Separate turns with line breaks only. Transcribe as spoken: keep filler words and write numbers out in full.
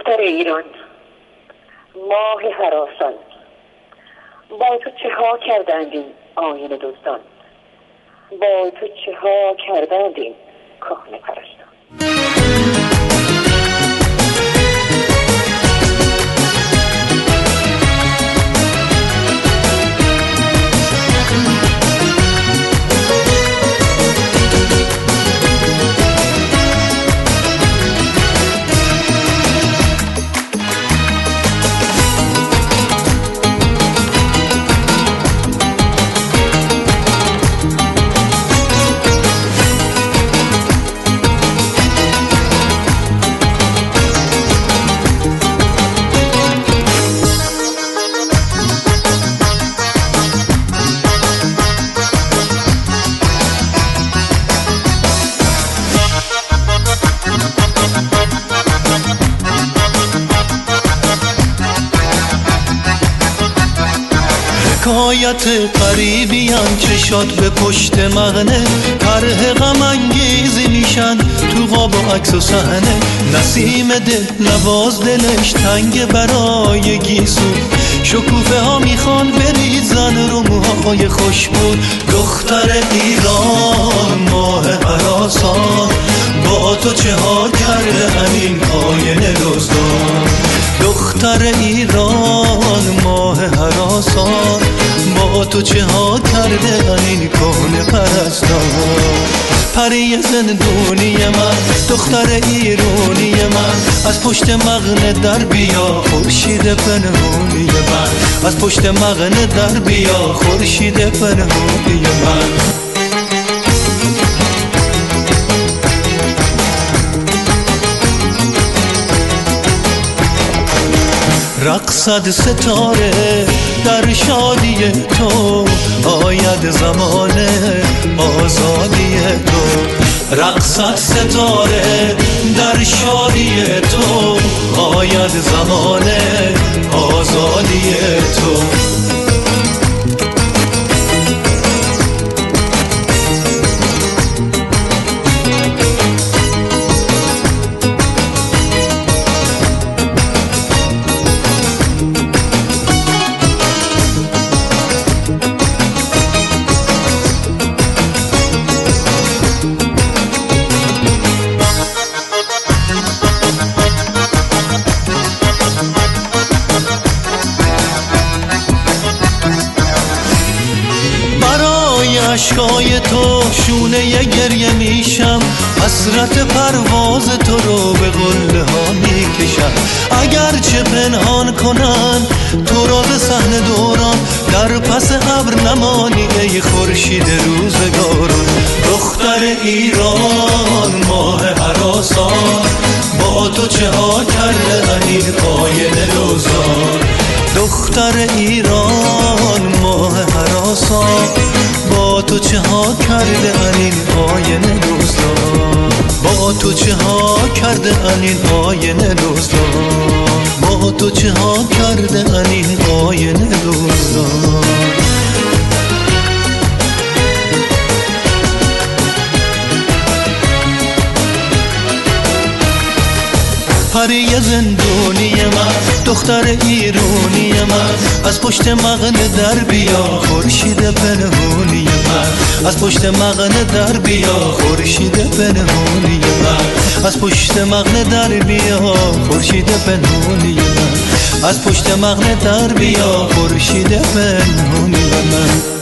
دختر ایران، ماه هراسان، با تو چه ها کردند این آینه دزدان، با تو چه ها کردند این کهنه پرستان.
حکایت قریبیان چشات به پشت مغنه، طرح غم انگیزی میشن تو قاب و عکس و صحنه. نسیم دل نواز دلش تنگ برای گیسو، شکوفه ها میخوان بریزن رو موهای خوشبو. دختر ایران ماه هراسان، با تو چه ها کرده همین آینه دزدان. دختر ایران ماه هراسان، با تو چه ها کرده این کهنه پرستان. پری زندونی من، دختر ایرانی من، از پشت مغنه در بیا خورشید پنهونی من. از پشت مغنه در بیا خورشید پنهونی من. رقصد ستاره در شادی تو، آید زمان آزادی تو. رقصد ستاره در شادی تو، آید زمان آزادی تو. عشقای تو شونه ی گریه میشم، حسرت پرواز تو رو به قله ها میکشم. اگر چه پنهان کنن تو را به صحنه دوران، در پس ابر نمانی ای خورشید روزگاران. دختر ایران ماه هراسان، با تو چه ها کرده این آینه دزدان. دختر ایران ماه هراسان، با تو چه ها کرده این آینه دزدان. با تو چه ها کرده این آینه دزدان. با تو چه ها کرده این آینه دزدان. پری زندونی من، دختر ایرانی من، از پشت مغنه در بیا خورشید پنهونی من. از پشت مغنه در بیا خورشید پنهونی من. از پشت مغنه در بیا خورشید پنهونی من. از پشت مغنه در بیا خورشید پنهونی من.